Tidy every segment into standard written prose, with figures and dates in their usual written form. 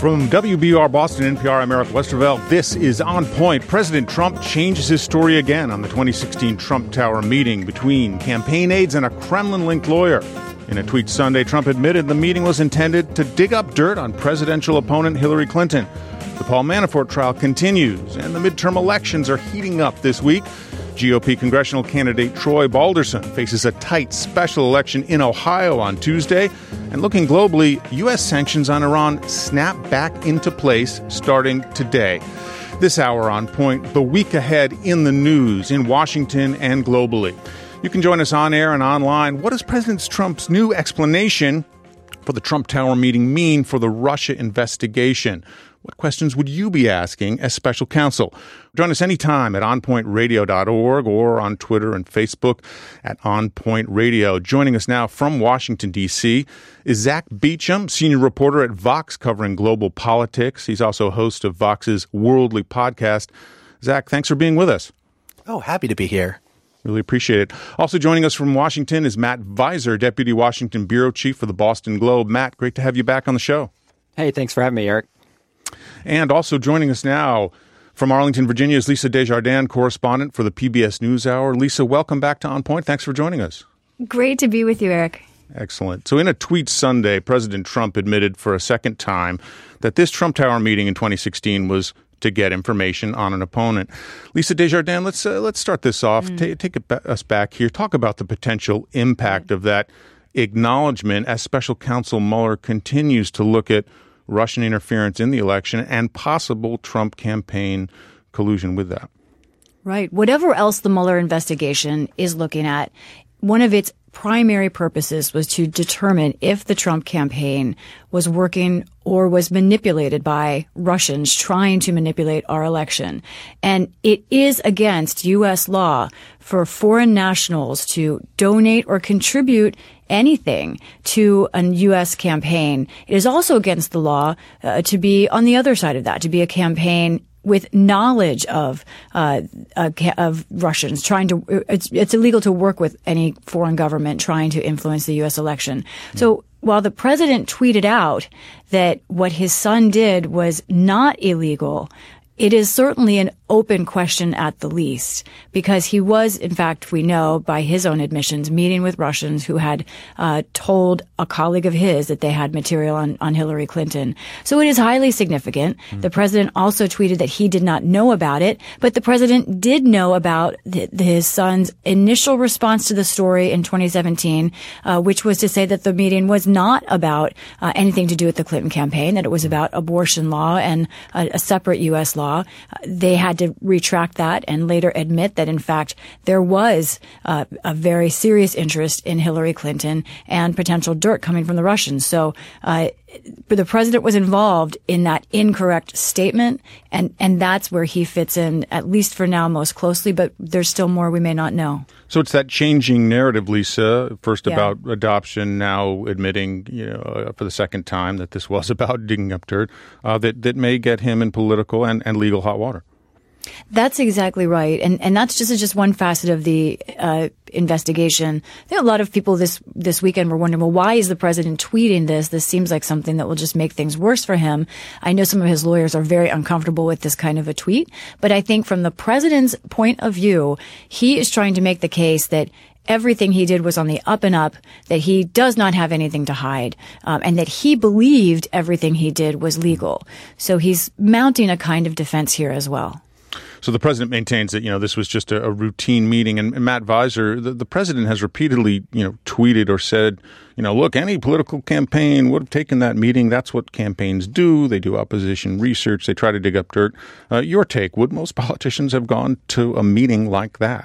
From WBUR Boston, NPR, I'm Eric Westervelt. This is On Point. President Trump changes his story again on the 2016 Trump Tower meeting between campaign aides and a Kremlin-linked lawyer. In a tweet Sunday, Trump admitted the meeting was intended to dig up dirt on presidential opponent Hillary Clinton. The Paul Manafort trial continues, and the midterm elections are heating up this week. GOP congressional candidate Troy Balderson faces a tight special election in Ohio on Tuesday. And looking globally, U.S. sanctions on Iran snap back into place starting today. This hour on Point, the week ahead in the news in Washington and globally. You can join us on air and online. What does President Trump's new explanation for the Trump Tower meeting mean for the Russia investigation? What questions would you be asking as special counsel? Join us anytime at onpointradio.org or on Twitter and Facebook at OnPoint Radio. Joining us now from Washington, D.C. is Zach Beecham, senior reporter at Vox covering global politics. He's also host of Vox's Worldly podcast. Zach, thanks for being with us. Oh, happy to be here. Really appreciate it. Also joining us from Washington is Matt Visor, Deputy Washington Bureau Chief for the Boston Globe. Matt, great to have you back on the show. Hey, thanks for having me, Eric. And also joining us now from Arlington, Virginia is Lisa Desjardins, correspondent for the PBS NewsHour. Lisa, welcome back to On Point. Thanks for joining us. Great to be with you, Eric. Excellent. So in a tweet Sunday, President Trump admitted for a second time that this Trump Tower meeting in 2016 was to get information on an opponent. Lisa Desjardins, let's start this off. Take us back here. Talk about the potential impact of that acknowledgement as Special Counsel Mueller continues to look at Russian interference in the election and possible Trump campaign collusion with that. Right. Whatever else the Mueller investigation is looking at, one of its primary purposes was to determine if the Trump campaign was working or was manipulated by Russians trying to manipulate our election. And it is against U.S. law for foreign nationals to donate or contribute anything to a U.S. campaign. It is also against the law to be on the other side of that, to be a campaign with knowledge of Russians trying to. It's illegal to work with any foreign government trying to influence the U.S. election. So while the president tweeted out that what his son did was not illegal, it is certainly an open question at the least, because he was, in fact, we know by his own admissions, meeting with Russians who had told a colleague of his that they had material on Hillary Clinton. So it is highly significant. The president also tweeted that he did not know about it, but the president did know about his son's initial response to the story in 2017, which was to say that the meeting was not about anything to do with the Clinton campaign, that it was about abortion law and a separate U.S. law. They had to retract that and later admit that, in fact, there was a very serious interest in Hillary Clinton and potential dirt coming from the Russians. So the president was involved in that incorrect statement, and that's where he fits in, at least for now, most closely. But there's still more we may not know. So it's that changing narrative, Lisa, first about adoption, now admitting, for the second time that this was about digging up dirt, that may get him in political and legal hot water. That's exactly right. And that's just one facet of the investigation. I think a lot of people this weekend were wondering, well, why is the president tweeting this? This seems like something that will just make things worse for him. I know some of his lawyers are very uncomfortable with this kind of a tweet, but I think from the president's point of view, he is trying to make the case that everything he did was on the up and up, that he does not have anything to hide, and that he believed everything he did was legal. So he's mounting a kind of defense here as well. So the president maintains that, this was just a routine meeting. And Matt Visor, the president has repeatedly, tweeted or said, look, any political campaign would have taken that meeting. That's what campaigns do. They do opposition research. They try to dig up dirt. Your take, would most politicians have gone to a meeting like that?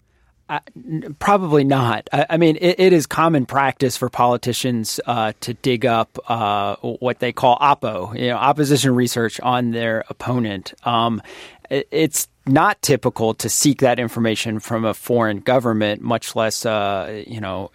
Probably not. I mean, it is common practice for politicians to dig up what they call oppo, opposition research on their opponent. It's not typical to seek that information from a foreign government, much less, an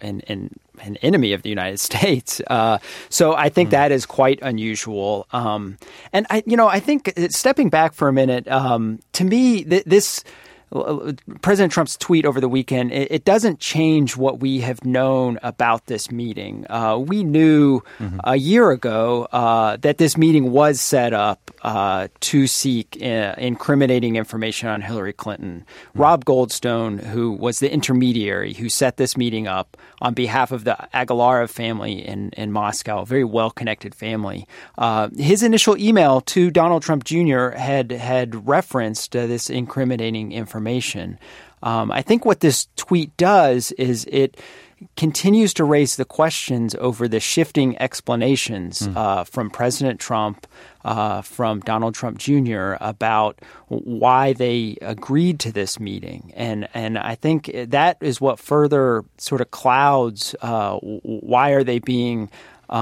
enemy of the United States. So I think that is quite unusual. And I think stepping back for a minute, to me, this President Trump's tweet over the weekend, it doesn't change what we have known about this meeting. We knew a year ago that this meeting was set up to seek incriminating information on Hillary Clinton. Rob Goldstone, who was the intermediary who set this meeting up on behalf of the Agalarov family in Moscow, a very well-connected family, his initial email to Donald Trump Jr. had referenced this incriminating information. I think what this tweet does is it continues to raise the questions over the shifting explanations from President Trump, from Donald Trump Jr. about why they agreed to this meeting. And I think that is what further sort of clouds why are they being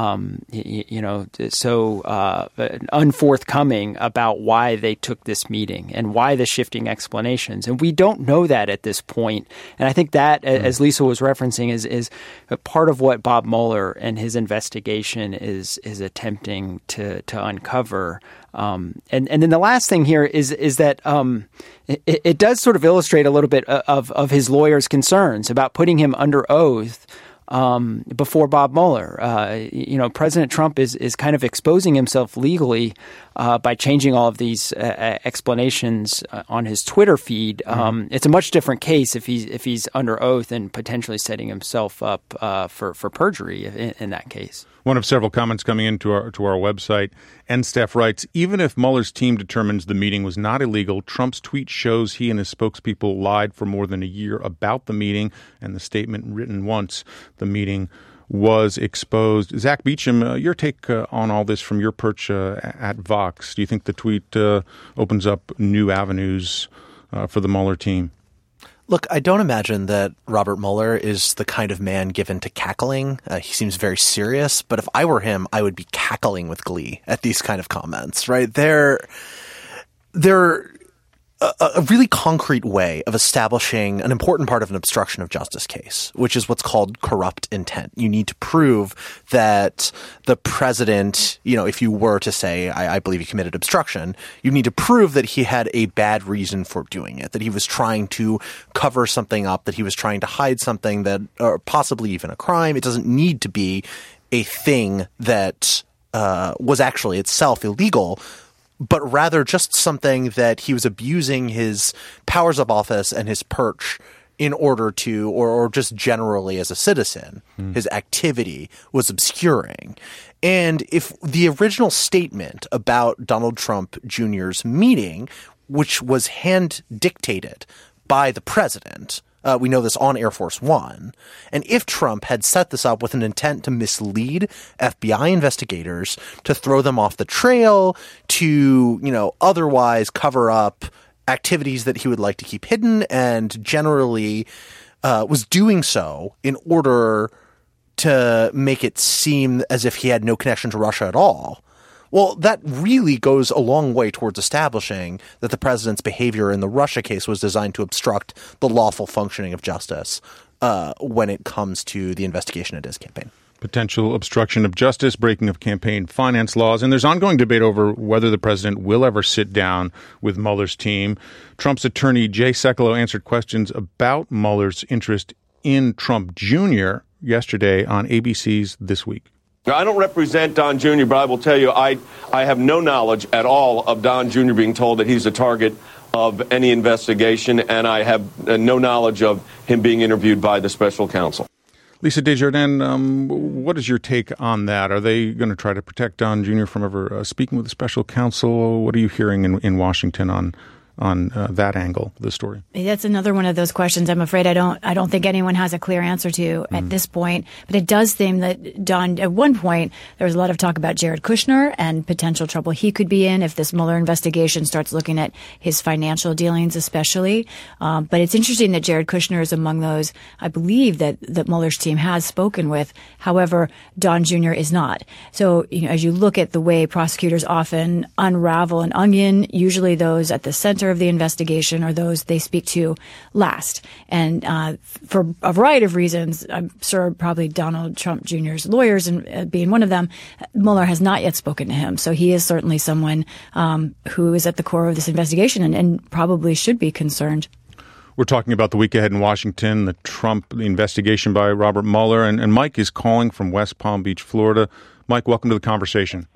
so unforthcoming about why they took this meeting and why the shifting explanations. And we don't know that at this point. And I think that, as Lisa was referencing, is a part of what Bob Mueller and his investigation is attempting to uncover. And then the last thing here is that it does sort of illustrate a little bit of his lawyer's concerns about putting him under oath before Bob Mueller. President Trump is kind of exposing himself legally by changing all of these explanations on his Twitter feed. It's a much different case if he's under oath and potentially setting himself up for perjury in that case. One of several comments coming into our website. NSTEF writes, even if Mueller's team determines the meeting was not illegal, Trump's tweet shows he and his spokespeople lied for more than a year about the meeting, and the statement written once the meeting was exposed. Zach Beecham, your take on all this from your perch at Vox. Do you think the tweet opens up new avenues for the Mueller team? Look, I don't imagine that Robert Mueller is the kind of man given to cackling. He seems very serious, but if I were him, I would be cackling with glee at these kind of comments, right? They're a really concrete way of establishing an important part of an obstruction of justice case, which is what's called corrupt intent. You need to prove that the president, if you were to say, I believe he committed obstruction, you need to prove that he had a bad reason for doing it, that he was trying to cover something up, that he was trying to hide something that, or possibly even a crime. It doesn't need to be a thing that was actually itself illegal, but rather just something that he was abusing his powers of office and his perch in order to, or just generally as a citizen, his activity was obscuring. And if the original statement about Donald Trump Jr.'s meeting, which was hand dictated by the president, we know this on Air Force One. And if Trump had set this up with an intent to mislead FBI investigators, to throw them off the trail, to, otherwise cover up activities that he would like to keep hidden, and generally was doing so in order to make it seem as if he had no connection to Russia at all, well, that really goes a long way towards establishing that the president's behavior in the Russia case was designed to obstruct the lawful functioning of justice when it comes to the investigation into his campaign. Potential obstruction of justice, breaking of campaign finance laws, and there's ongoing debate over whether the president will ever sit down with Mueller's team. Trump's attorney, Jay Sekulow, answered questions about Mueller's interest in Trump Jr. yesterday on ABC's This Week. I don't represent Don Jr., but I will tell you I have no knowledge at all of Don Jr. being told that he's a target of any investigation, and I have no knowledge of him being interviewed by the special counsel. Lisa Desjardins, what is your take on that? Are they going to try to protect Don Jr. from ever speaking with the special counsel? What are you hearing in Washington on that angle of the story? That's another one of those questions I'm afraid I don't think anyone has a clear answer to at this point. But it does seem that Don, at one point, there was a lot of talk about Jared Kushner and potential trouble he could be in if this Mueller investigation starts looking at his financial dealings especially. But it's interesting that Jared Kushner is among those, I believe, that Mueller's team has spoken with. However, Don Jr. is not. So, as you look at the way prosecutors often unravel an onion, usually those at the center of the investigation are those they speak to last. And for a variety of reasons, I'm sure probably Donald Trump Jr.'s lawyers and being one of them, Mueller has not yet spoken to him. So he is certainly someone who is at the core of this investigation and probably should be concerned. We're talking about the week ahead in Washington, the investigation by Robert Mueller, and Mike is calling from West Palm Beach, Florida. Mike, welcome to the conversation.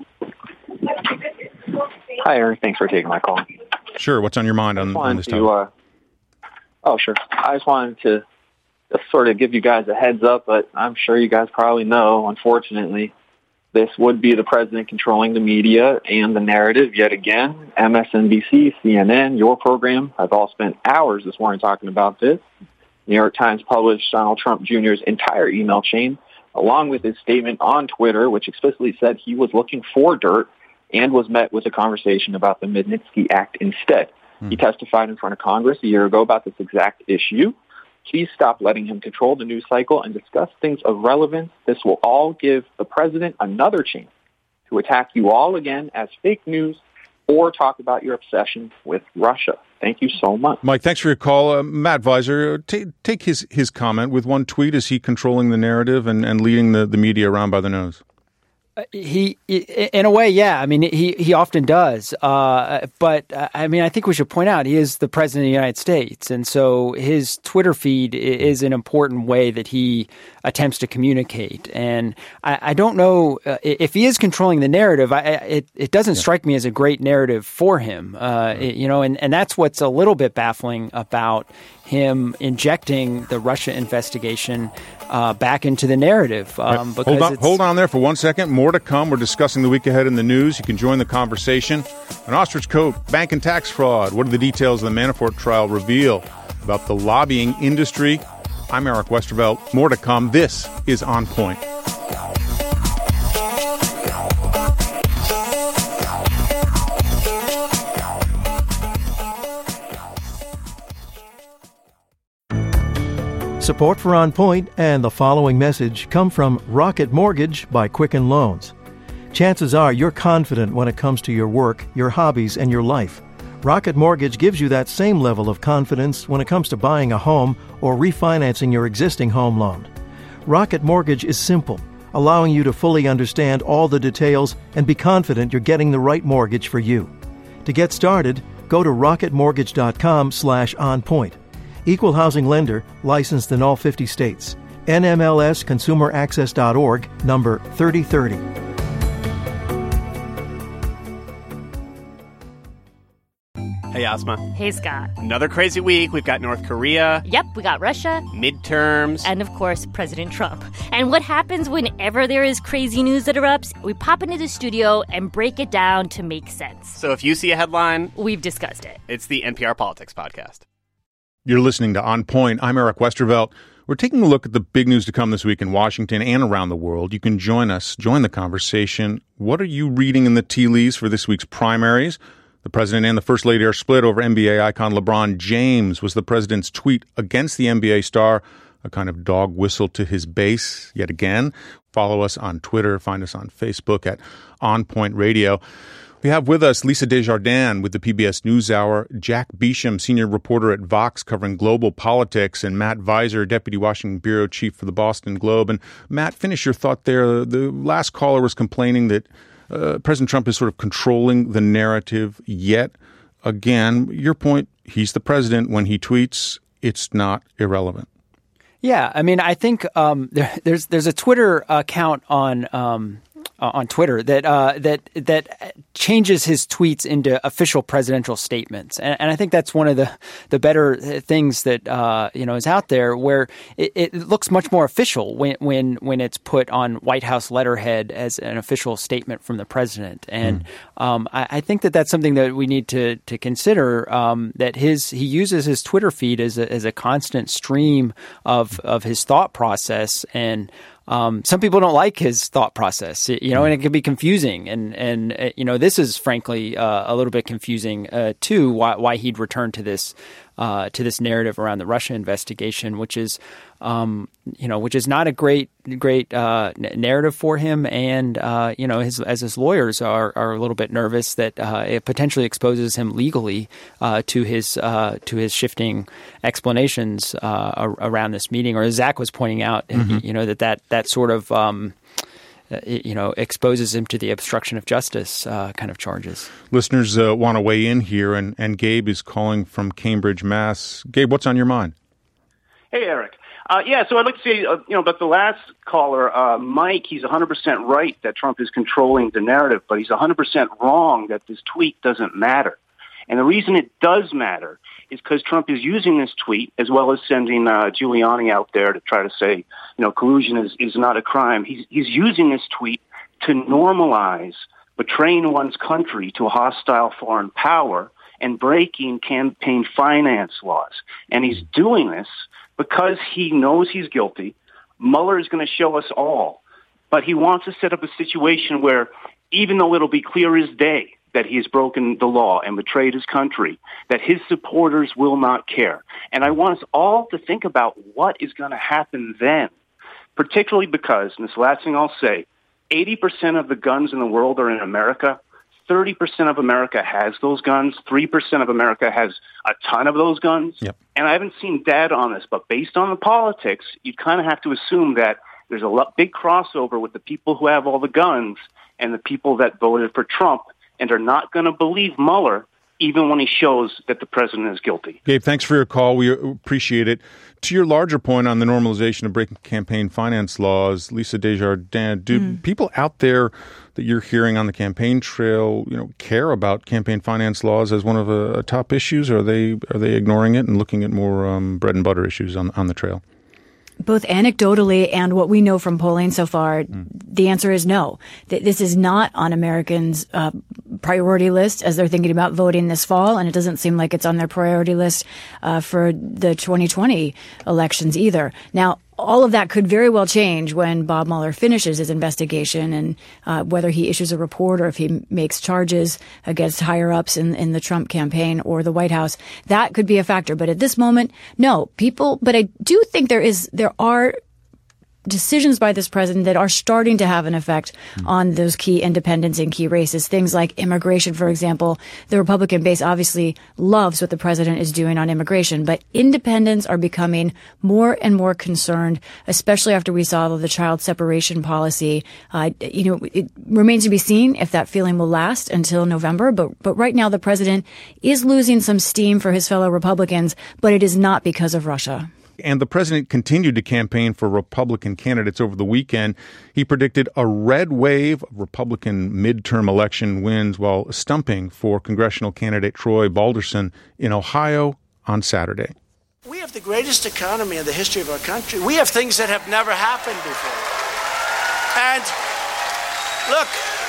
Hi, Eric. Thanks for taking my call. Sure. What's on your mind on this topic? Sure. I just wanted to just sort of give you guys a heads up, but I'm sure you guys probably know, unfortunately, this would be the president controlling the media and the narrative yet again. MSNBC, CNN, your program have all spent hours this morning talking about this. New York Times published Donald Trump Jr.'s entire email chain, along with his statement on Twitter, which explicitly said he was looking for dirt and was met with a conversation about the Magnitsky Act instead. He testified in front of Congress a year ago about this exact issue. Please stop letting him control the news cycle and discuss things of relevance. This will all give the president another chance to attack you all again as fake news or talk about your obsession with Russia. Thank you so much. Mike, thanks for your call. Matt Visor, take his comment with one tweet. Is he controlling the narrative and leading the media around by the nose? He, in a way, yeah. I mean, he often does. But I mean, I think we should point out he is the president of the United States. And so his Twitter feed is an important way that he attempts to communicate. And I don't know if he is controlling the narrative. It doesn't strike me as a great narrative for him, and that's what's a little bit baffling about him injecting the Russia investigation back into the narrative. Hold on there for 1 second. More to come. We're discussing the week ahead in the news. You can join the conversation. An ostrich coat, bank and tax fraud. What do the details of the Manafort trial reveal about the lobbying industry? I'm Eric Westervelt. More to come. This is On Point. Support for On Point and the following message come from Rocket Mortgage by Quicken Loans. Chances are you're confident when it comes to your work, your hobbies, and your life. Rocket Mortgage gives you that same level of confidence when it comes to buying a home or refinancing your existing home loan. Rocket Mortgage is simple, allowing you to fully understand all the details and be confident you're getting the right mortgage for you. To get started, go to rocketmortgage.com/onpoint. Equal housing lender, licensed in all 50 states. NMLS ConsumerAccess.org, number 3030. Hey, Asma. Hey, Scott. Another crazy week. We've got North Korea. Yep, we got Russia. Midterms. And, of course, President Trump. And what happens whenever there is crazy news that erupts? We pop into the studio and break it down to make sense. So if you see a headline, we've discussed it. It's the NPR Politics Podcast. You're listening to On Point. I'm Eric Westervelt. We're taking a look at the big news to come this week in Washington and around the world. You can join the conversation. What are you reading in the tea leaves for this week's primaries? The president and the first lady are split over NBA icon LeBron James. Was the president's tweet against the NBA star a kind of dog whistle to his base yet again? Follow us on Twitter. Find us on Facebook at On Point Radio. We have with us Lisa Desjardins with the PBS NewsHour, Jack Beecham, senior reporter at Vox covering global politics, and Matt Visor, deputy Washington bureau chief for the Boston Globe. And Matt, finish your thought there. The last caller was complaining that President Trump is sort of controlling the narrative yet again. Your point, he's the president. When he tweets, it's not irrelevant. Yeah, I mean, I think there's a Twitter account on Twitter that changes his tweets into official presidential statements, and I think that's one of the better things that is out there, where it looks much more official when it's put on White House letterhead as an official statement from the president, and I think that's something that we need to consider. That he uses his Twitter feed as a constant stream of his thought process, and some people don't like his thought process, and it can be confusing. And this is frankly a little bit confusing too. Why he'd return to this narrative around the Russia investigation, which is not a great narrative for him. And his lawyers are a little bit nervous that it potentially exposes him legally to his shifting explanations around this meeting. Or as Zach was pointing out, that sort of exposes him to the obstruction of justice kind of charges. Listeners want to weigh in here, and Gabe is calling from Cambridge, Mass. Gabe, what's on your mind? Hey, Eric. So I'd like to say, about the last caller, Mike, he's 100% right that Trump is controlling the narrative, but he's 100% wrong that this tweet doesn't matter. And the reason it does matter is because Trump is using this tweet, as well as sending Giuliani out there to try to say, collusion is not a crime. He's using this tweet to normalize betraying one's country to a hostile foreign power and breaking campaign finance laws. And he's doing this because he knows he's guilty. Mueller is going to show us all. But he wants to set up a situation where, even though it'll be clear as day that he has broken the law and betrayed his country, that his supporters will not care. And I want us all to think about what is going to happen then, particularly because, and this last thing I'll say, 80% of the guns in the world are in America. 30% of America has those guns. 3% of America has a ton of those guns. Yep. And I haven't seen data on this, but based on the politics, you kind of have to assume that there's a big crossover with the people who have all the guns and the people that voted for Trump and are not going to believe Mueller even when he shows that the president is guilty. Gabe, thanks for your call. We appreciate it. To your larger point on the normalization of breaking campaign finance laws, Lisa Desjardins, do people out there that you're hearing on the campaign trail, care about campaign finance laws as one of the top issues, or are they ignoring it and looking at more bread and butter issues on the trail? Both anecdotally and what we know from polling so far, the answer is no. This is not on Americans' priority list as they're thinking about voting this fall, and it doesn't seem like it's on their priority list for the 2020 elections either. Now, all of that could very well change when Bob Mueller finishes his investigation and whether he issues a report or if he makes charges against higher-ups in the Trump campaign or the White House. That could be a factor. But at this moment, no. But I do think there are decisions by this president that are starting to have an effect on those key independents and key races. Things like immigration, for example. The Republican base obviously loves what the president is doing on immigration, but independents are becoming more and more concerned, especially after we saw the child separation policy. It remains to be seen if that feeling will last until November, but right now the president is losing some steam for his fellow Republicans, but it is not because of Russia. And the president continued to campaign for Republican candidates over the weekend. He predicted a red wave of Republican midterm election wins while stumping for congressional candidate Troy Balderson in Ohio on Saturday. We have the greatest economy in the history of our country. We have things that have never happened before. And look,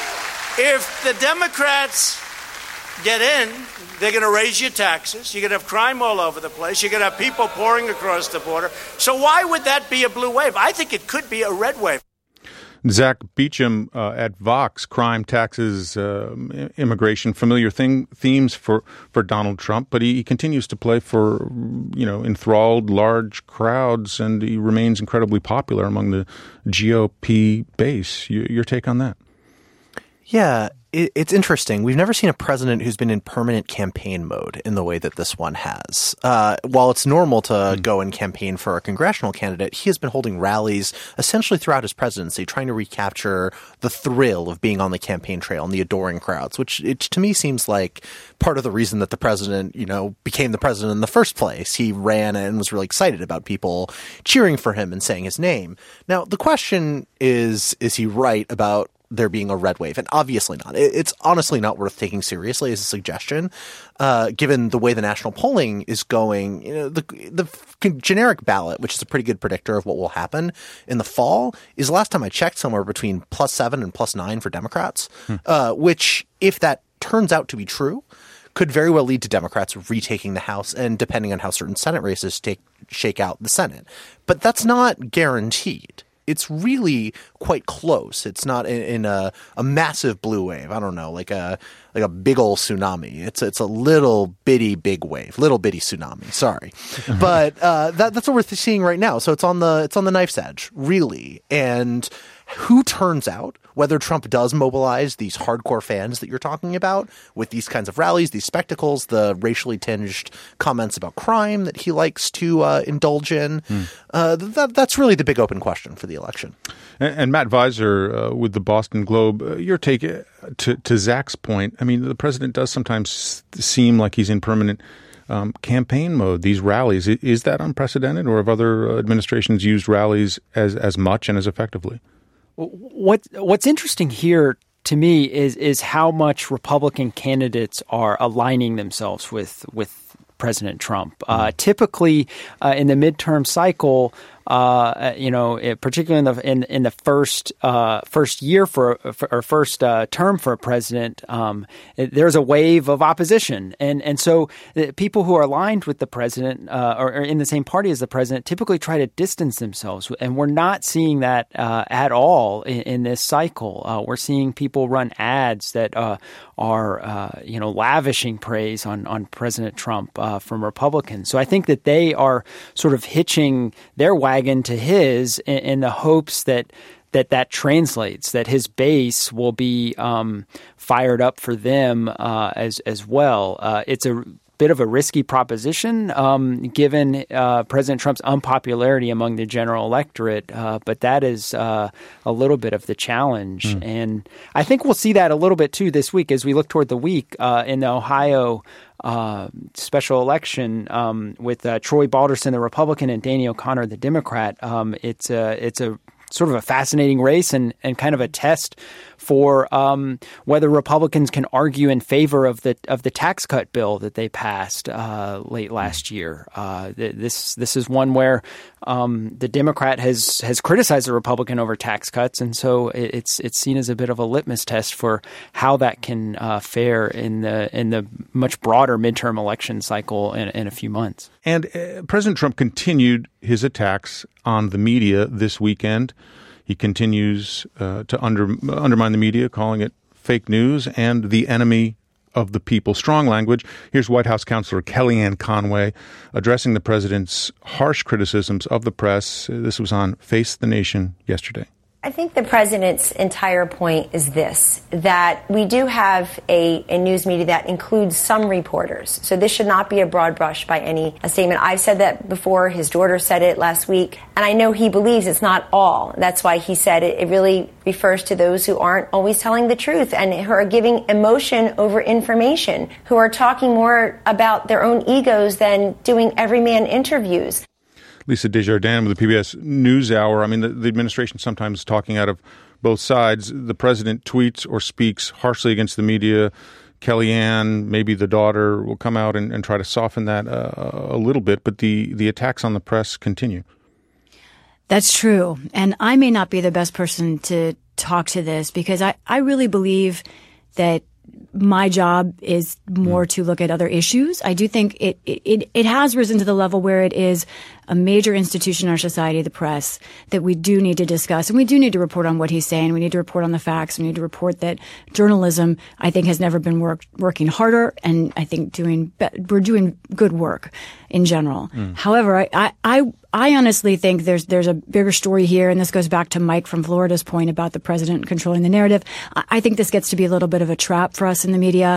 if the Democrats get in, they're going to raise your taxes. You're going to have crime all over the place. You're going to have people pouring across the border. So why would that be a blue wave? I think it could be a red wave. Zach Beecham at Vox, crime, taxes, immigration, familiar themes for Donald Trump, but he continues to play for, enthralled large crowds, and he remains incredibly popular among the GOP base. Your take on that? Yeah. It's interesting. We've never seen a president who's been in permanent campaign mode in the way that this one has. While it's normal to go and campaign for a congressional candidate, he has been holding rallies essentially throughout his presidency, trying to recapture the thrill of being on the campaign trail and the adoring crowds, which to me seems like part of the reason that the president, became the president in the first place. He ran and was really excited about people cheering for him and saying his name. Now, the question is he right about there being a red wave? And obviously not. It's honestly not worth taking seriously as a suggestion, given the way the national polling is going. The generic ballot, which is a pretty good predictor of what will happen in the fall, is last time I checked somewhere between +7 and +9 for Democrats, which, if that turns out to be true, could very well lead to Democrats retaking the House and, depending on how certain Senate races shake out, the Senate. But that's not guaranteed. It's really quite close. It's not in a massive blue wave. I don't know, like a big old tsunami. It's a little bitty big wave, little bitty tsunami. Sorry, but that's what we're seeing right now. So it's on the knife's edge, really. And who turns out, whether Trump does mobilize these hardcore fans that you're talking about with these kinds of rallies, these spectacles, the racially tinged comments about crime that he likes to indulge in. That's really the big open question for the election. And Matt Visor with the Boston Globe, your take to Zach's point. I mean, the president does sometimes seem like he's in permanent campaign mode, these rallies. Is that unprecedented, or have other administrations used rallies as much and as effectively? What's interesting here to me is how much Republican candidates are aligning themselves with President Trump. Typically, in the midterm cycle, particularly in the first year first term for a president, there's a wave of opposition, and so the people who are aligned with the president or in the same party as the president typically try to distance themselves, and we're not seeing that at all in this cycle. We're seeing people run ads that are lavishing praise on President Trump from Republicans. So I think that they are sort of hitching their wagon to his in the hopes that translates, that his base will be fired up for them as well. It's a bit of a risky proposition given President Trump's unpopularity among the general electorate, but that is a little bit of the challenge. And I think we'll see that a little bit too this week as we look toward the week in the Ohio special election with Troy Balderson, the Republican, and Danny O'Connor, the Democrat. It's a sort of a fascinating race and kind of a test for whether Republicans can argue in favor of the tax cut bill that they passed late last year. This is one where the Democrat has criticized the Republican over tax cuts, and so it's seen as a bit of a litmus test for how that can fare in the much broader midterm election cycle in a few months. And President Trump continued his attacks on the media this weekend. He continues to undermine the media, calling it fake news and the enemy of the people. Strong language. Here's White House counselor Kellyanne Conway addressing the president's harsh criticisms of the press. This was on Face the Nation yesterday. I think the president's entire point is this, that we do have a news media that includes some reporters. So this should not be a broad brush by any statement. I've said that before. His daughter said it last week. And I know he believes it's not all. That's why he said it really refers to those who aren't always telling the truth and who are giving emotion over information, who are talking more about their own egos than doing everyman interviews. Lisa Desjardins with the PBS NewsHour. I mean, the administration sometimes talking out of both sides. The president tweets or speaks harshly against the media. Kellyanne, maybe the daughter, will come out and try to soften that a little bit. But the attacks on the press continue. That's true. And I may not be the best person to talk to this because I really believe that my job is more to look at other issues. I do think it has risen to the level where it is a major institution in our society, the press, that we do need to discuss. And we do need to report on what he's saying. We need to report on the facts. We need to report that journalism, I think, has never been working harder. And I think we're doing good work in general. However, I honestly think there's a bigger story here, and this goes back to Mike from Florida's point about the president controlling the narrative. I think this gets to be a little bit of a trap for us in the media.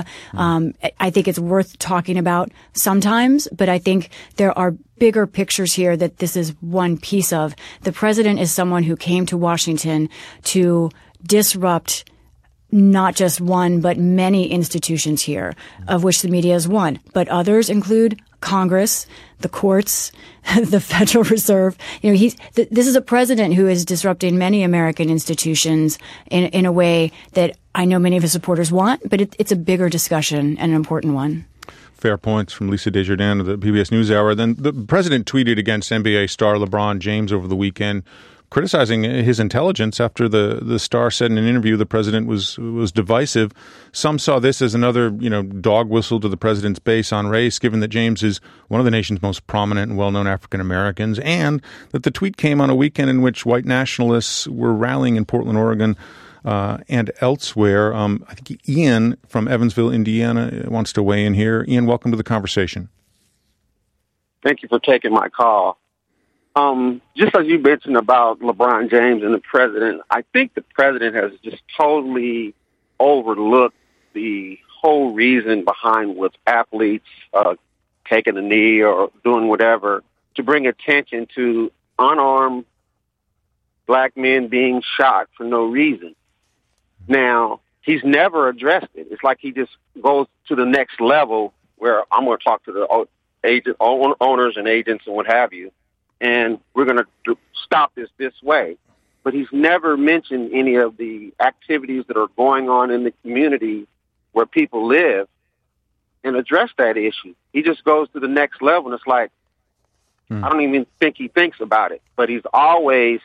I think it's worth talking about sometimes, but I think there are bigger pictures here that this is one piece of. The president is someone who came to Washington to disrupt not just one, but many institutions here, of which the media is one. But others include Congress, the courts, the Federal Reserve. This is a president who is disrupting many American institutions in a way that I know many of his supporters want, but it's a bigger discussion and an important one. Fair points from Lisa Desjardins of the PBS NewsHour. Then the president tweeted against NBA star LeBron James over the weekend, criticizing his intelligence after the star said in an interview the president was divisive. Some saw this as another, dog whistle to the president's base on race, given that James is one of the nation's most prominent and well-known African Americans, and that the tweet came on a weekend in which white nationalists were rallying in Portland, Oregon, and elsewhere. I think Ian from Evansville, Indiana, wants to weigh in here. Ian, welcome to the conversation. Thank you for taking my call. Just as you mentioned about LeBron James and the president, I think the president has just totally overlooked the whole reason behind with athletes taking a knee or doing whatever to bring attention to unarmed black men being shot for no reason. Now, he's never addressed it. It's like he just goes to the next level where I'm going to talk to the owners and agents and what have you, and we're going to stop this way. But he's never mentioned any of the activities that are going on in the community where people live and address that issue. He just goes to the next level, and it's like, I don't even think he thinks about it. But he's always,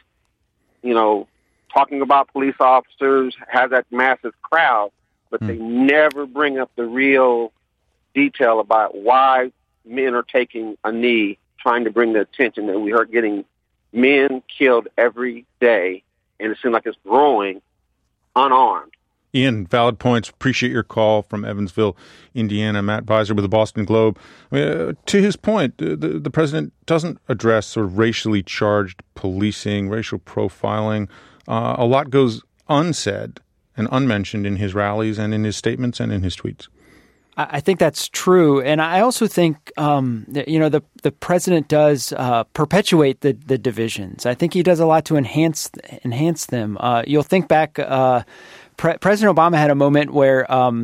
talking about police officers, has that massive crowd, but they never bring up the real detail about why men are taking a knee, trying to bring the attention that we are getting men killed every day, and it seems like it's growing unarmed. Ian, valid points. Appreciate your call from Evansville, Indiana. Matt Visor with the Boston Globe. To his point, the president doesn't address sort of racially charged policing, racial profiling. A lot goes unsaid and unmentioned in his rallies and in his statements and in his tweets. I think that's true. And I also think, the president does perpetuate the divisions. I think he does a lot to enhance them. You'll think back, President Obama had a moment where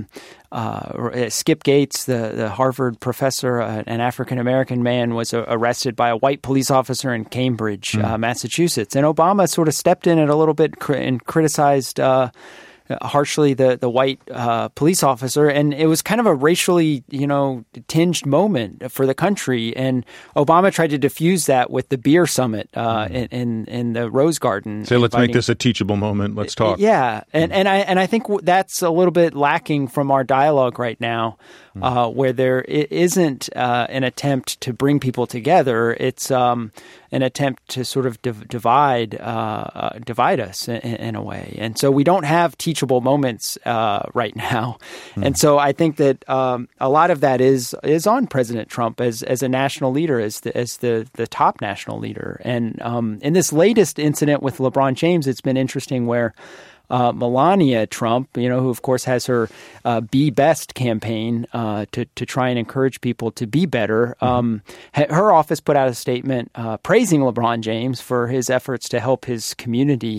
Skip Gates, the Harvard professor, an African-American man, was arrested by a white police officer in Cambridge, Massachusetts. And Obama sort of stepped in it a little bit and criticized harshly the white police officer, and it was kind of a racially, tinged moment for the country. And Obama tried to diffuse that with the beer summit in the Rose Garden. So let's make this a teachable moment. Let's talk. Yeah, and I think that's a little bit lacking from our dialogue right now, where there isn't an attempt to bring people together. It's an attempt to sort of divide us in a way. And so we don't have teachable moments right now. And so I think that a lot of that is on President Trump as a national leader, as the top national leader. And in this latest incident with LeBron James, it's been interesting where Melania Trump, who of course has her Be Best campaign to try and encourage people to be better. Her office put out a statement praising LeBron James for his efforts to help his community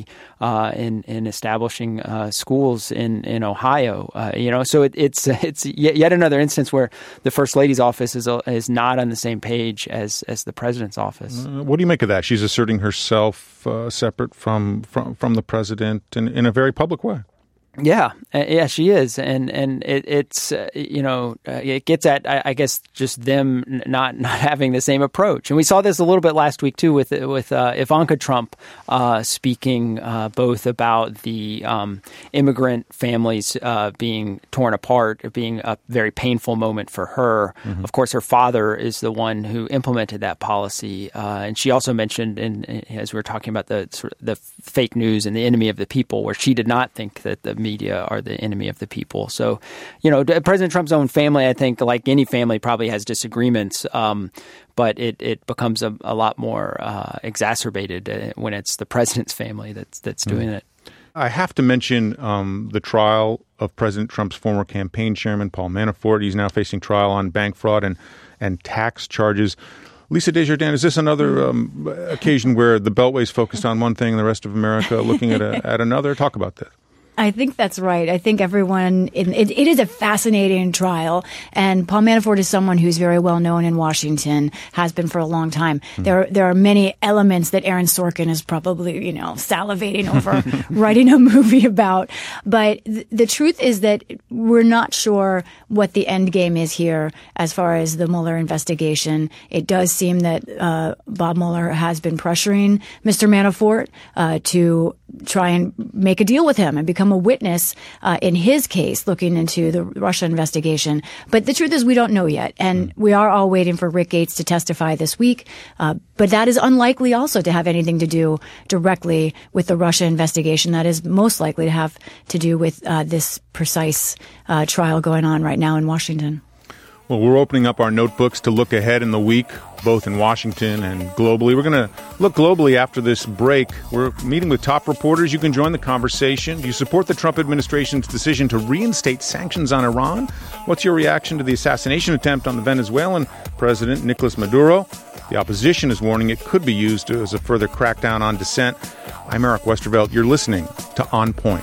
in establishing schools in Ohio. So it's yet another instance where the First Lady's office is not on the same page as the president's office. What do you make of that? She's asserting herself separate from the president in a very public way. Yeah, she is, and it's it gets at, I guess, just them not having the same approach, and we saw this a little bit last week too with Ivanka Trump speaking both about the immigrant families being torn apart, being a very painful moment for her. Of course, her father is the one who implemented that policy, and she also mentioned, as we were talking about the fake news and the enemy of the people, where she did not think that the media are the enemy of the people. So, President Trump's own family, I think, like any family, probably has disagreements, but it becomes a lot more exacerbated when it's the president's family that's doing it. I have to mention the trial of President Trump's former campaign chairman, Paul Manafort. He's now facing trial on bank fraud and tax charges. Lisa Desjardins, is this another occasion where the Beltway's focused on one thing and the rest of America looking at another? Talk about that. I think that's right. I think everyone, it is a fascinating trial. And Paul Manafort is someone who's very well known in Washington, has been for a long time. There are many elements that Aaron Sorkin is probably, salivating over writing a movie about. But the truth is that we're not sure what the end game is here as far as the Mueller investigation. It does seem that Bob Mueller has been pressuring Mr. Manafort to try and make a deal with him and become a witness in his case, looking into the Russia investigation. But the truth is we don't know yet. And we are all waiting for Rick Gates to testify this week. But that is unlikely also to have anything to do directly with the Russia investigation. That is most likely to have to do with this precise trial going on right now in Washington. Well, we're opening up our notebooks to look ahead in the week, both in Washington and globally. We're going to look globally after this break. We're meeting with top reporters. You can join the conversation. Do you support the Trump administration's decision to reinstate sanctions on Iran? What's your reaction to the assassination attempt on the Venezuelan president, Nicolas Maduro? The opposition is warning it could be used as a further crackdown on dissent. I'm Eric Westervelt. You're listening to On Point.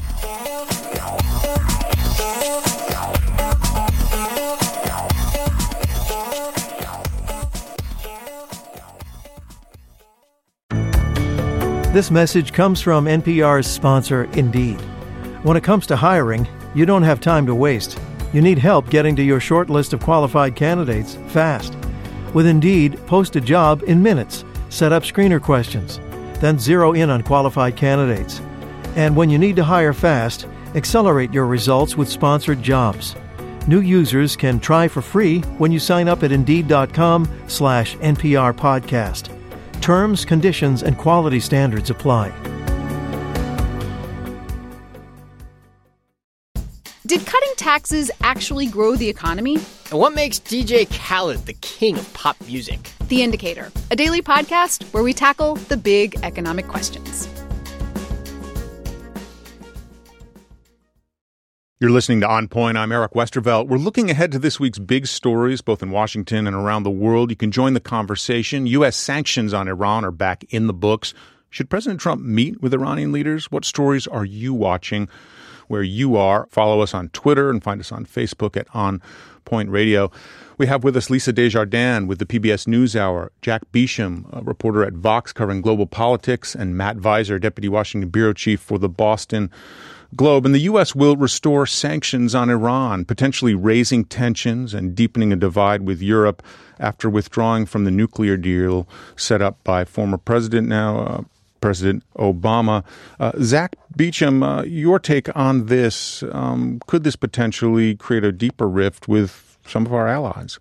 This message comes from NPR's sponsor, Indeed. When it comes to hiring, you don't have time to waste. You need help getting to your short list of qualified candidates fast. With Indeed, post a job in minutes, set up screener questions, then zero in on qualified candidates. And when you need to hire fast, accelerate your results with sponsored jobs. New users can try for free when you sign up at Indeed.com/NPR podcast. Terms, conditions, and quality standards apply. Did cutting taxes actually grow the economy? And what makes DJ Khaled the king of pop music? The Indicator, a daily podcast where we tackle the big economic questions. You're listening to On Point. I'm Eric Westervelt. We're looking ahead to this week's big stories, both in Washington and around the world. You can join the conversation. U.S. sanctions on Iran are back in the books. Should President Trump meet with Iranian leaders? What stories are you watching where you are? Follow us on Twitter and find us on Facebook at On Point Radio. We have with us Lisa Desjardins with the PBS NewsHour, Jack Beecham, a reporter at Vox covering global politics, and Matt Visor, Deputy Washington Bureau Chief for the Boston Globe. And the U.S. will restore sanctions on Iran, potentially raising tensions and deepening a divide with Europe after withdrawing from the nuclear deal set up by former President Obama. Zach Beecham, your take on this. Could this potentially create a deeper rift with some of our allies?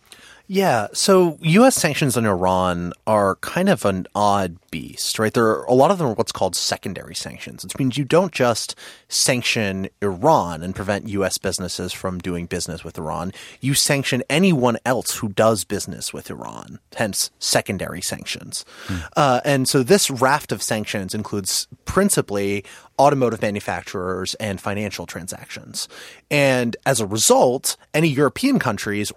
Yeah, so U.S. sanctions on Iran are kind of an odd beast, right? A lot of them are what's called secondary sanctions, which means you don't just sanction Iran and prevent U.S. businesses from doing business with Iran. You sanction anyone else who does business with Iran, hence secondary sanctions. And so this raft of sanctions includes principally automotive manufacturers and financial transactions. And as a result, any European countries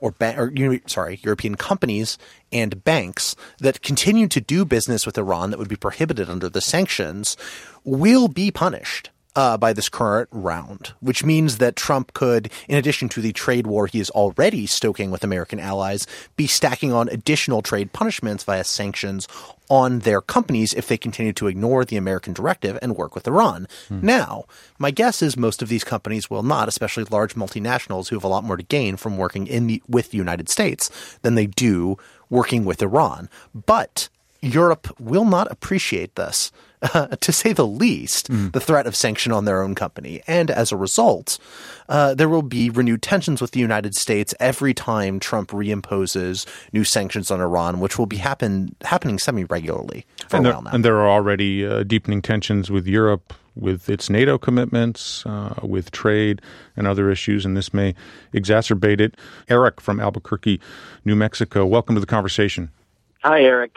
European companies and banks that continue to do business with Iran that would be prohibited under the sanctions will be punished by this current round, which means that Trump could, in addition to the trade war he is already stoking with American allies, be stacking on additional trade punishments via sanctions on their companies if they continue to ignore the American directive and work with Iran. Now, my guess is most of these companies will not, especially large multinationals who have a lot more to gain from working with the United States than they do working with Iran. But Europe will not appreciate this, to say the least, the threat of sanction on their own company. And as a result, there will be renewed tensions with the United States every time Trump reimposes new sanctions on Iran, which will be happening semi-regularly for a while now. And there are already deepening tensions with Europe, with its NATO commitments, with trade and other issues, and this may exacerbate it. Eric from Albuquerque, New Mexico, welcome to the conversation. Hi, Eric.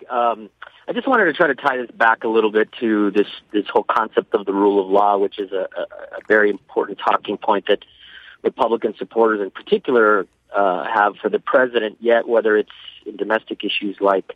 I just wanted to try to tie this back a little bit to this whole concept of the rule of law, which is a very important talking point that Republican supporters in particular have for the president, yet whether it's in domestic issues like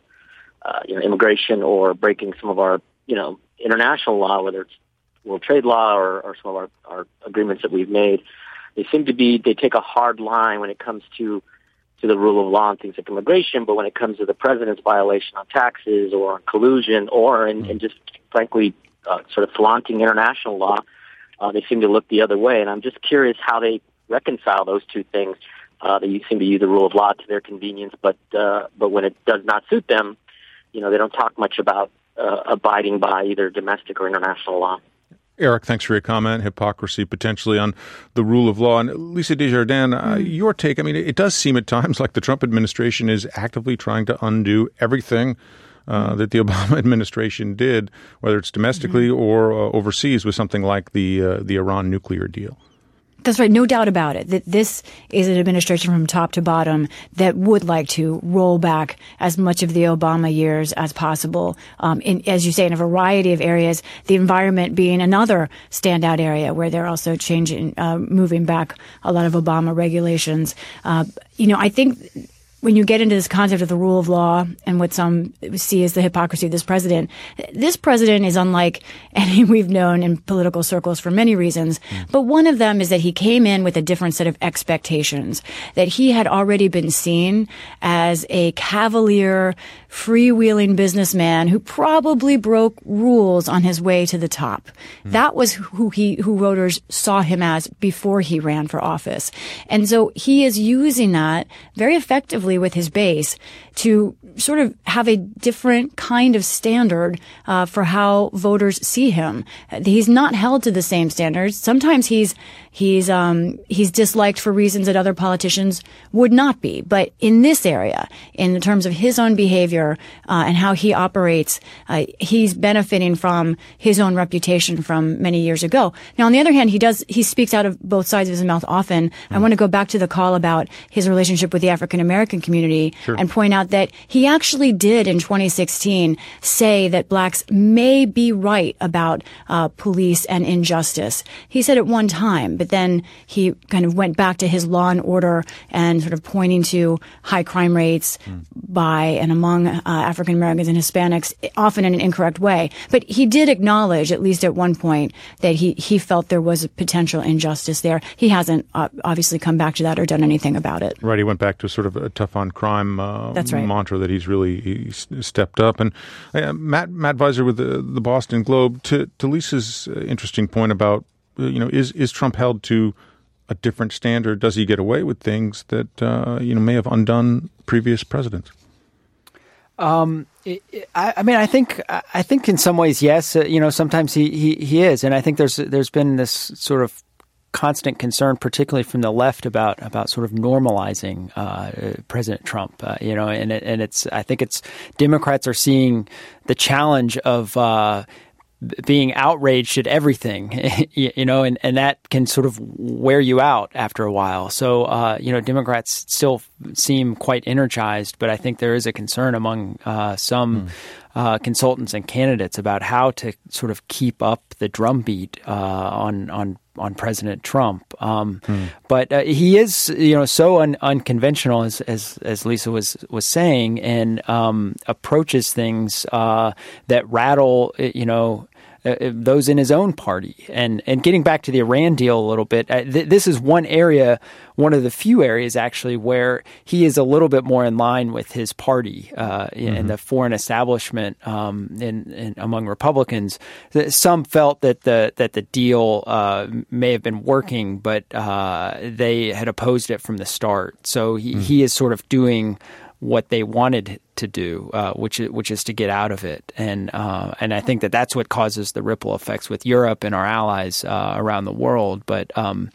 immigration or breaking some of our international law, whether it's World Trade Law or some of our agreements that we've made, they take a hard line when it comes to the rule of law and things like immigration, but when it comes to the president's violation on taxes or on collusion or in just frankly sort of flaunting international law, they seem to look the other way. And I'm just curious how they reconcile those two things. They seem to use the rule of law to their convenience, but when it does not suit them, they don't talk much about abiding by either domestic or international law. Eric, thanks for your comment. Hypocrisy potentially on the rule of law. And Lisa Desjardins, your take, it does seem at times like the Trump administration is actively trying to undo everything that the Obama administration did, whether it's domestically or overseas with something like the Iran nuclear deal. That's right. No doubt about it. That this is an administration from top to bottom that would like to roll back as much of the Obama years as possible. As you say, in a variety of areas, the environment being another standout area where they're also moving back a lot of Obama regulations. I think when you get into this concept of the rule of law and what some see as the hypocrisy of this president is unlike any we've known in political circles for many reasons. But one of them is that he came in with a different set of expectations, that he had already been seen as a cavalier, freewheeling businessman who probably broke rules on his way to the top. That was who voters saw him as before he ran for office. And so he is using that very effectively with his base to sort of have a different kind of standard for how voters see him. He's not held to the same standards. Sometimes he's disliked for reasons that other politicians would not be. But in this area, in terms of his own behavior and how he operates, he's benefiting from his own reputation from many years ago. Now, on the other hand, he speaks out of both sides of his mouth often. I want to go back to the call about his relationship with the African American community and point out that he actually did in 2016 say that blacks may be right about police and injustice. He said it one time, but then he kind of went back to his law and order and sort of pointing to high crime rates by and among African Americans and Hispanics, often in an incorrect way. But he did acknowledge, at least at one point, that he felt there was a potential injustice there. He hasn't obviously come back to that or done anything about it. Right. He went back to sort of a tough on crime That's right. mantra that he's stepped up. And Matt Viser with the Boston Globe, to Lisa's interesting point about, is Trump held to a different standard? Does he get away with things that, may have undone previous presidents? I think in some ways, yes. Sometimes he is, and I think there's been this sort of constant concern, particularly from the left, about sort of normalizing President Trump. I think it's Democrats are seeing the challenge of being outraged at everything, and that can sort of wear you out after a while. So, Democrats still seem quite energized, but I think there is a concern among some consultants and candidates about how to sort of keep up the drumbeat on President Trump. But he is, so unconventional, as Lisa was saying, and approaches things that rattle, those in his own party. And getting back to the Iran deal a little bit, this is one of the few areas actually where he is a little bit more in line with his party and the foreign establishment among Republicans. Some felt that the deal may have been working, but they had opposed it from the start. So he is sort of doing what they wanted to do, which is to get out of it, and I think that's what causes the ripple effects with Europe and our allies around the world. But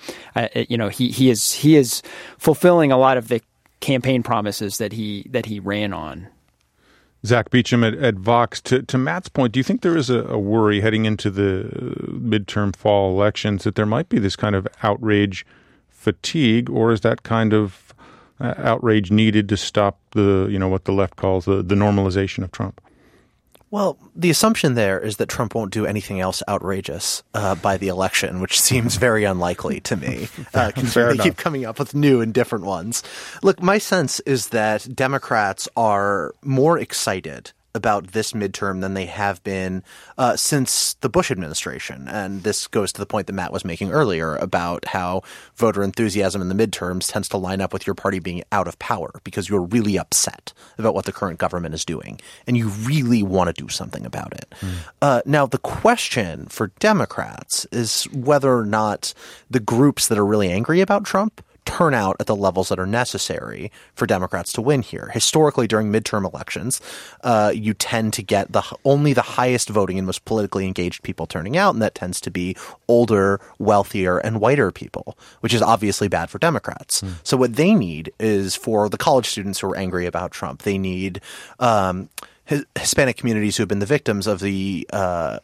he is fulfilling a lot of the campaign promises that he ran on. Zach Beecham at Vox. To Matt's point, do you think there is a worry heading into the midterm fall elections that there might be this kind of outrage fatigue, or is that kind of outrage needed to stop what the left calls the normalization of Trump? Well, the assumption there is that Trump won't do anything else outrageous by the election, which seems very unlikely to me, considering they keep coming up with new and different ones. Look, my sense is that Democrats are more excited about this midterm than they have been since the Bush administration. And this goes to the point that Matt was making earlier about how voter enthusiasm in the midterms tends to line up with your party being out of power because you're really upset about what the current government is doing and you really want to do something about it. Now, the question for Democrats is whether or not the groups that are really angry about Trump turn out at the levels that are necessary for Democrats to win here. Historically, during midterm elections, you tend to get only the highest voting and most politically engaged people turning out, and that tends to be older, wealthier, and whiter people, which is obviously bad for Democrats. So what they need is for the college students who are angry about Trump, they need Hispanic communities who have been the victims of the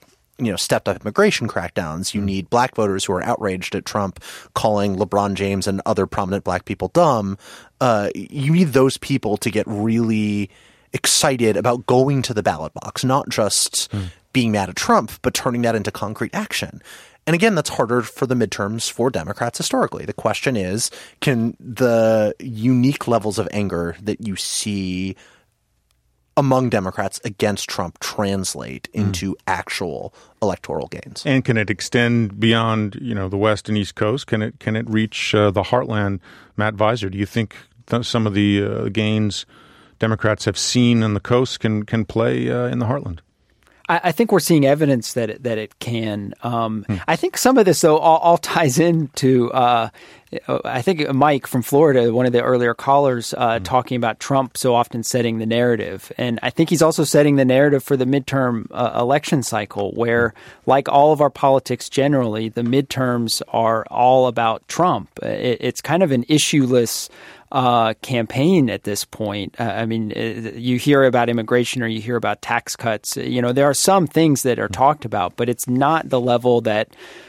stepped up immigration crackdowns. You need black voters who are outraged at Trump calling LeBron James and other prominent black people dumb. You need those people to get really excited about going to the ballot box, not just being mad at Trump, but turning that into concrete action. And again, that's harder for the midterms for Democrats historically. The question is, can the unique levels of anger that you see among Democrats against Trump translate into actual electoral gains? And can it extend beyond, the West and East Coast? Can it reach the heartland? Matt Visor, do you think some of the gains Democrats have seen on the coast can play in the heartland? I think we're seeing evidence that it can. I think some of this, though, all ties into I think Mike from Florida, one of the earlier callers, talking about Trump so often setting the narrative. And I think he's also setting the narrative for the midterm election cycle, where, like all of our politics generally, the midterms are all about Trump. It's kind of an issueless campaign at this point. You hear about immigration or you hear about tax cuts. There are some things that are talked about, but it's not the level that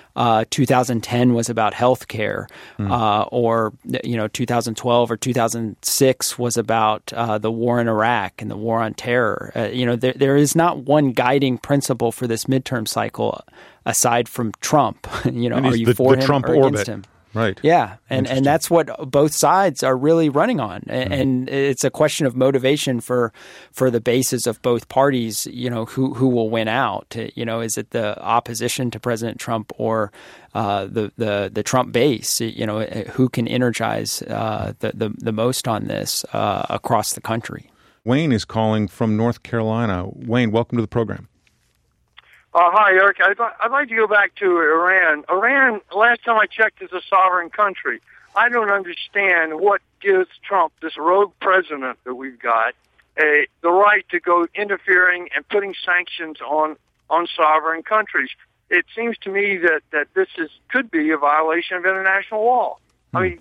2010 was about health care, or 2012 or 2006 was about the war in Iraq and the war on terror. There is not one guiding principle for this midterm cycle aside from Trump. Are you for him Trump or orbit. against him? Right. Yeah. And that's what both sides are really running on. And it's a question of motivation for the bases of both parties, who will win out. Is it the opposition to President Trump or the Trump base? Who can energize the most on this across the country? Wayne is calling from North Carolina. Wayne, welcome to the program. Hi, Eric. I'd like to go back to Iran. Iran, last time I checked, is a sovereign country. I don't understand what gives Trump, this rogue president that we've got, the right to go interfering and putting sanctions on sovereign countries. It seems to me that this could be a violation of international law. I mean,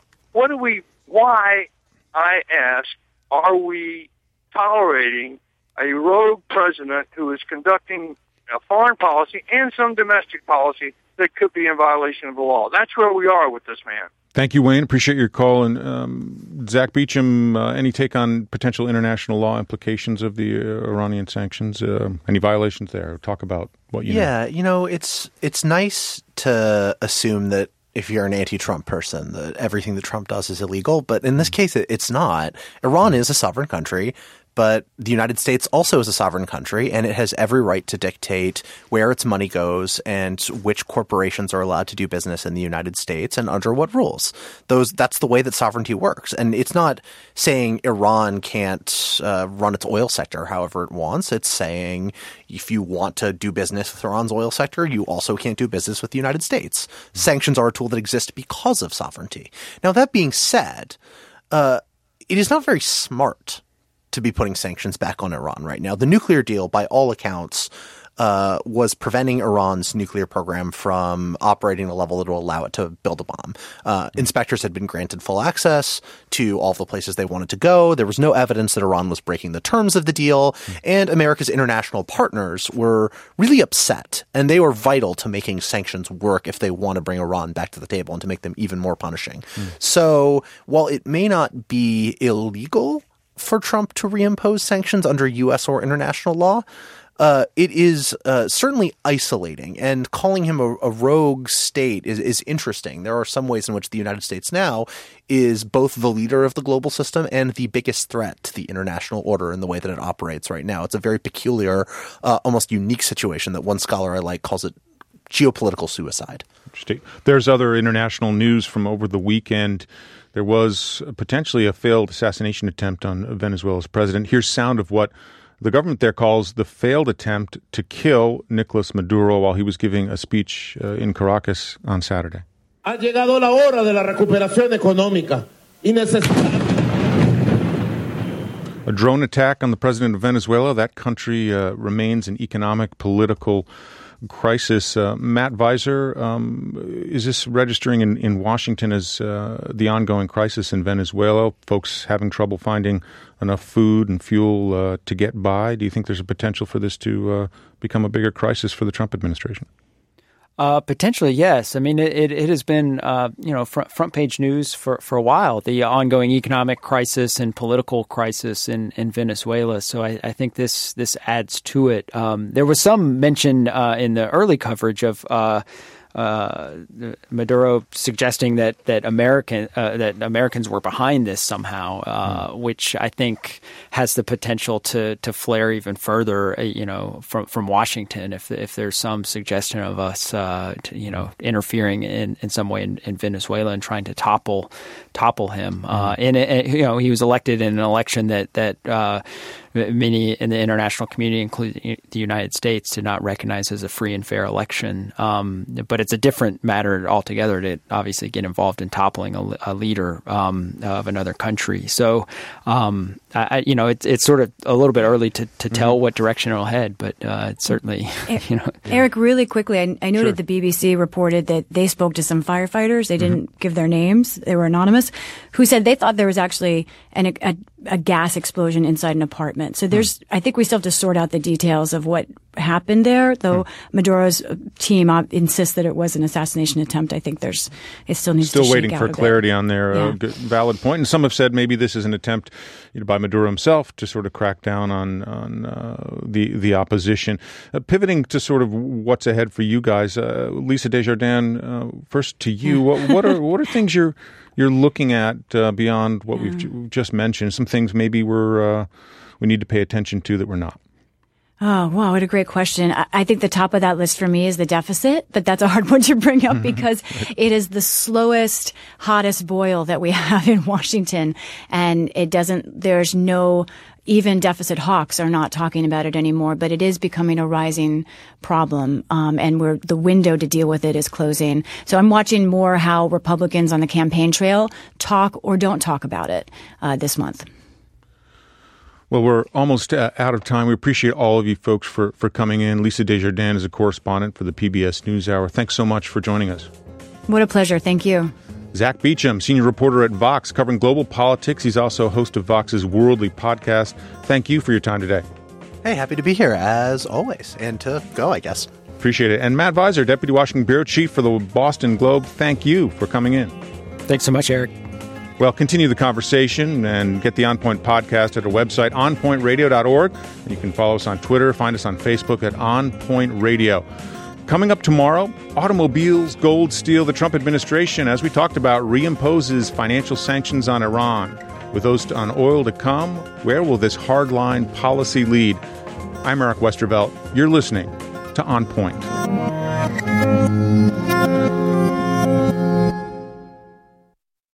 why, I ask, are we tolerating a rogue president who is conducting a foreign policy and some domestic policy that could be in violation of the law? That's where we are with this man. Thank you, Wayne. Appreciate your call. And Zach Beecham, any take on potential international law implications of the Iranian sanctions? Any violations there? Talk about what you know. Yeah, it's nice to assume that if you're an anti-Trump person, that everything that Trump does is illegal. But in this case, it's not. Iran is a sovereign country. But the United States also is a sovereign country, and it has every right to dictate where its money goes and which corporations are allowed to do business in the United States and under what rules. That's the way that sovereignty works. And it's not saying Iran can't run its oil sector however it wants. It's saying if you want to do business with Iran's oil sector, you also can't do business with the United States. Sanctions are a tool that exists because of sovereignty. Now, that being said, it is not very smart to be putting sanctions back on Iran right now. The nuclear deal, by all accounts, was preventing Iran's nuclear program from operating at a level that will allow it to build a bomb. Inspectors had been granted full access to all of the places they wanted to go. There was no evidence that Iran was breaking the terms of the deal, and America's international partners were really upset, and they were vital to making sanctions work if they want to bring Iran back to the table and to make them even more punishing. So while it may not be illegal for Trump to reimpose sanctions under U.S. or international law, it is certainly isolating, and calling him a rogue state is interesting. There are some ways in which the United States now is both the leader of the global system and the biggest threat to the international order in the way that it operates right now. It's a very peculiar, almost unique situation that one scholar I like calls it geopolitical suicide. Interesting. There's other international news from over the weekend. There was potentially a failed assassination attempt on Venezuela's president. Here's sound of what the government there calls the failed attempt to kill Nicolas Maduro while he was giving a speech in Caracas on Saturday. Ha llegado la hora de la recuperación económica y necesitamos. A drone attack on the president of Venezuela. That country remains an economic, political crisis. Matt Visor, is this registering in Washington as the ongoing crisis in Venezuela? Folks having trouble finding enough food and fuel to get by? Do you think there's a potential for this to become a bigger crisis for the Trump administration? Potentially, yes. I mean, it has been, front page news for a while, the ongoing economic crisis and political crisis in Venezuela. So I think this adds to it. There was some mention in the early coverage of Maduro suggesting that Americans were behind this somehow, which I think has the potential to flare even further, from Washington if there's some suggestion of us, interfering in some way in Venezuela and trying to topple him. He was elected in an election that many in the international community, including the United States, did not recognize as a free and fair election. But it's a different matter altogether to obviously get involved in toppling a leader of another country. So, it's sort of a little bit early to tell what direction it'll head, but it's certainly, Eric, really quickly, I noted the BBC reported that they spoke to some firefighters. They didn't give their names. They were anonymous, who said they thought there was actually a gas explosion inside an apartment. So I think we still have to sort out the details of what happened there, though Maduro's team insists that it was an assassination attempt. I think it still needs to shake out. Still waiting for clarity on their valid point. And some have said maybe this is an attempt by Maduro himself to sort of crack down on the opposition. Pivoting to sort of what's ahead for you guys, Lisa Desjardins, first to you. What are things you're looking at beyond what we've just mentioned? Some things maybe we need to pay attention to that we're not. Oh, wow, what a great question. I think the top of that list for me is the deficit, but that's a hard one to bring up because it is the slowest, hottest boil that we have in Washington. And there's no, even deficit hawks are not talking about it anymore, but it is becoming a rising problem. And the window to deal with it is closing. So I'm watching more how Republicans on the campaign trail talk or don't talk about it this month. Well, we're almost out of time. We appreciate all of you folks for coming in. Lisa Desjardins is a correspondent for the PBS NewsHour. Thanks so much for joining us. What a pleasure. Thank you. Zach Beecham, senior reporter at Vox, covering global politics. He's also host of Vox's Worldly podcast. Thank you for your time today. Hey, happy to be here, as always, and to go, I guess. Appreciate it. And Matt Visor, Deputy Washington Bureau Chief for the Boston Globe, thank you for coming in. Thanks so much, Eric. Well, continue the conversation and get the On Point podcast at our website, onpointradio.org. You can follow us on Twitter, find us on Facebook at On Point Radio. Coming up tomorrow, automobiles, gold, steel. The Trump administration, as we talked about, reimposes financial sanctions on Iran. With those on oil to come, where will this hardline policy lead? I'm Eric Westervelt. You're listening to On Point.